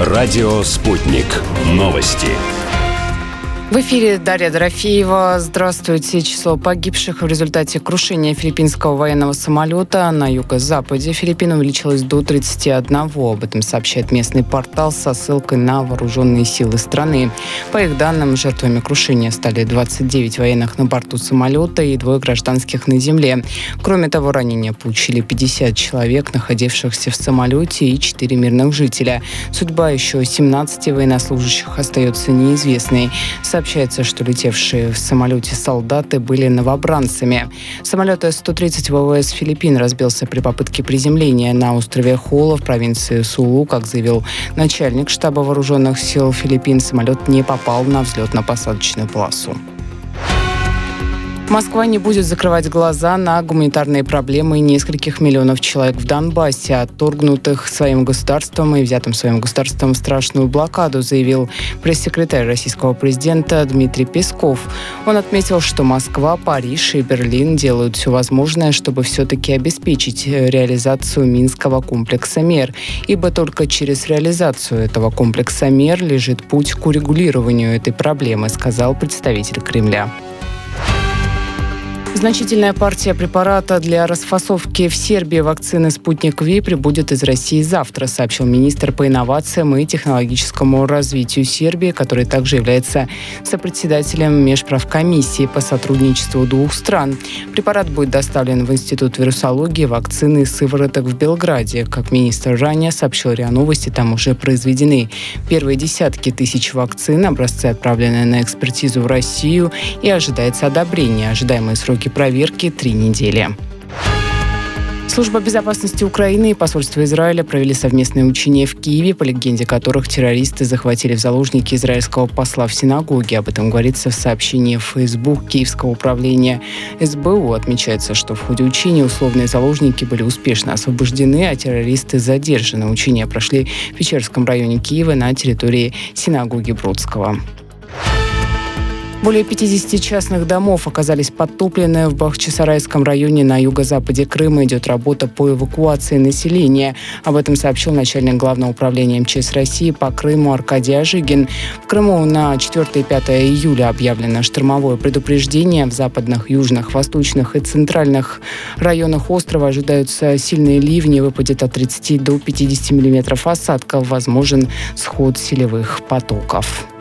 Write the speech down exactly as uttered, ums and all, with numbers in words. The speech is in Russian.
Радио «Спутник». Новости. В эфире Дарья Дорофеева. Здравствуйте. Число погибших в результате крушения филиппинского военного самолета на юго-западе Филиппин увеличилось до тридцати одного. Об этом сообщает местный портал со ссылкой на вооруженные силы страны. По их данным, жертвами крушения стали двадцать девять военных на борту самолета и двое гражданских на земле. Кроме того, ранения получили пятьдесят человек, находившихся в самолете, и четыре мирных жителя. Судьба еще семнадцати военнослужащих остается неизвестной. Сообщается, что летевшие в самолете солдаты были новобранцами. Самолет Эс сто тридцать ВВС Филиппин разбился при попытке приземления на острове Хола в провинции Сулу. Как заявил начальник штаба вооруженных сил Филиппин, самолет не попал на взлетно-посадочную полосу. Москва не будет закрывать глаза на гуманитарные проблемы нескольких миллионов человек в Донбассе, отторгнутых своим государством и взятым своим государством в страшную блокаду, заявил пресс-секретарь российского президента Дмитрий Песков. Он отметил, что Москва, Париж и Берлин делают все возможное, чтобы все-таки обеспечить реализацию Минского комплекса мер, ибо только через реализацию этого комплекса мер лежит путь к урегулированию этой проблемы, сказал представитель Кремля. Значительная партия препарата для расфасовки в Сербии вакцины «Спутник Ви» прибудет из России завтра, сообщил министр по инновациям и технологическому развитию Сербии, который также является сопредседателем межправкомиссии по сотрудничеству двух стран. Препарат будет доставлен в Институт вирусологии, вакцины и сывороток в Белграде. Как министр ранее сообщил РИА Новости, там уже произведены первые десятки тысяч вакцин, образцы отправлены на экспертизу в Россию, и ожидается одобрение. Ожидаемые сроки проверки три недели. Служба безопасности Украины и посольство Израиля провели совместные учения в Киеве, по легенде которых террористы захватили в заложники израильского посла в синагоге. Об этом говорится в сообщении в Facebook Киевского управления эс бэ у. Отмечается, что в ходе учений условные заложники были успешно освобождены, а террористы задержаны. Учения прошли в Печерском районе Киева на территории синагоги Бродского. Более пятидесяти частных домов оказались подтоплены в Бахчисарайском районе на юго-западе Крыма. Идет работа по эвакуации населения. Об этом сообщил начальник Главного управления эм че эс России по Крыму Аркадий Ажигин. В Крыму на четвёртое и пятое июля объявлено штормовое предупреждение. В западных, южных, восточных и центральных районах острова ожидаются сильные ливни. Выпадет от тридцати до пятидесяти миллиметров осадков. Возможен сход селевых потоков.